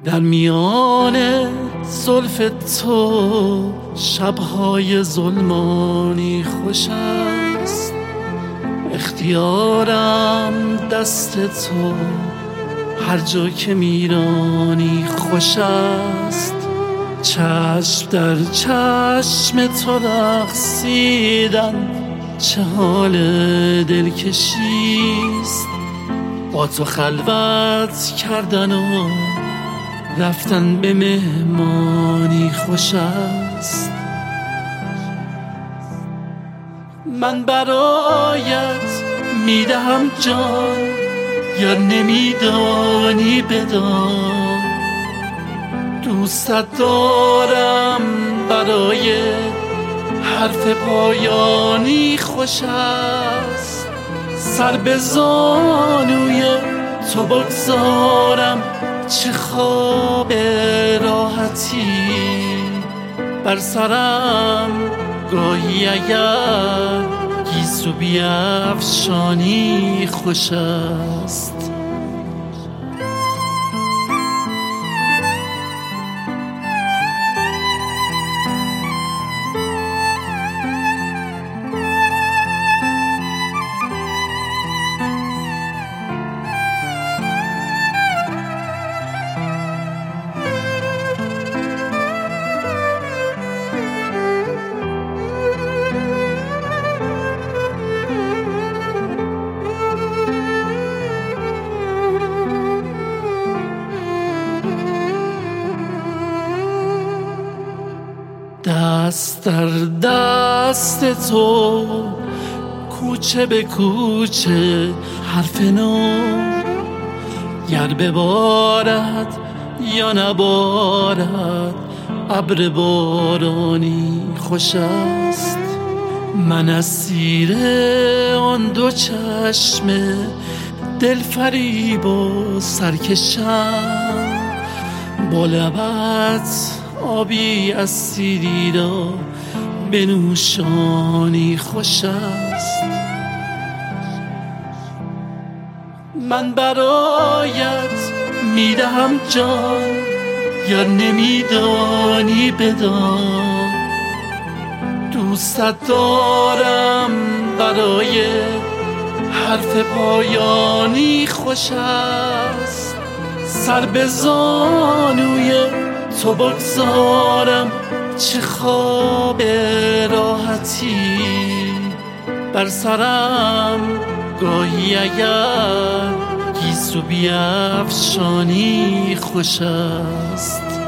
در میان زلف تو شبهای ظلمانی خوش است، اختیارم دست تو، هر جا که میرانی خوش است. چشم در چشم تو رقصیدن چه حال دلکشیست، با تو خلوت کردن و رفتن به مهمانی خوش است. من برایت میدهم جان، یا نمیدانی بدان، دوستت دارم برای حرف پایانی خوش است. سر به زانوی تو بگذارم چه خواب راحتی بر سرم، گاهی اگر گیسو بیفشانی خوش است. دست در دست تو، کوچه به کوچه حرف نو، گر ببارد یا نبارد ابر بارانی خوش است. من اسیر آن دو چشم دلفریب و سرکشم، با لبت آبی از سیری را به نوشانی خوش است. من برایت میدهم جان، یا نمیدانی بدان، دوستت دارم برای حرف پایانی خوش است. سر به زانوی تو بگذارم چه خواب راحتی بر سرم، گاهی اگر گیسو بیفشانی خوش است.